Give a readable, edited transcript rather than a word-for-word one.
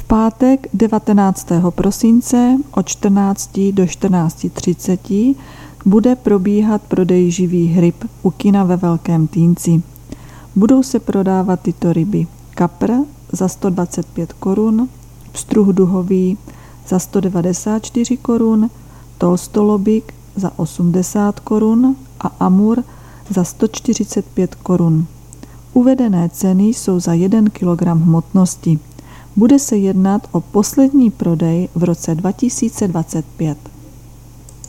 V pátek 19. prosince od 14 do 14:30 bude probíhat prodej živých ryb u kina ve Velkém Týnci. Budou se prodávat tyto ryby: kapr za 125 korun, pstruh duhový za 194 korun, tolstolobik za 80 korun a amur za 145 korun. Uvedené ceny jsou za 1 kg hmotnosti. Bude se jednat o poslední prodej v roce 2025.